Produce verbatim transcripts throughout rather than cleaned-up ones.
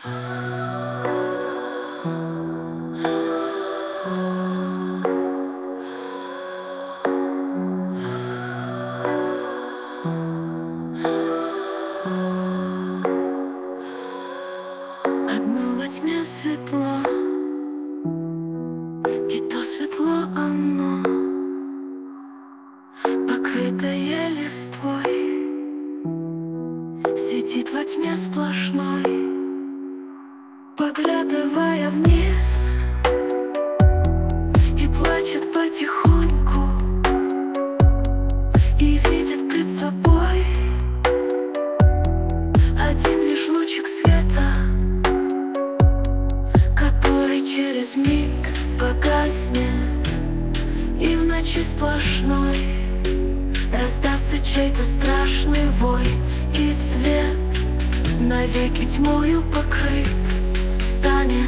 Одно во тьме светло, и то светло оно, покрытое листвой, сидит во тьме сплошной, поглядывая вниз, и плачет потихоньку, и видит пред собой один лишь лучик света, который через миг погаснет, и в ночи сплошной раздастся чей-то страшный вой, и свет навеки тьмою покрыт станет.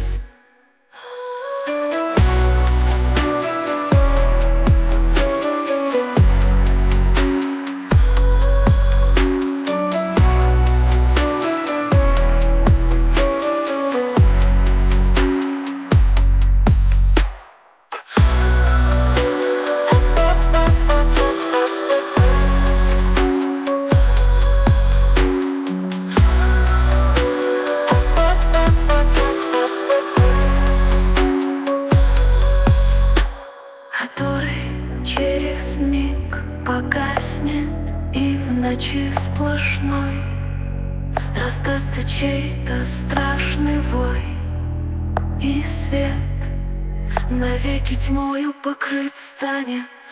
Который через миг погаснет, и в ночи сплошной раздастся чей-то страшный вой, и свет навеки тьмою покрыт станет.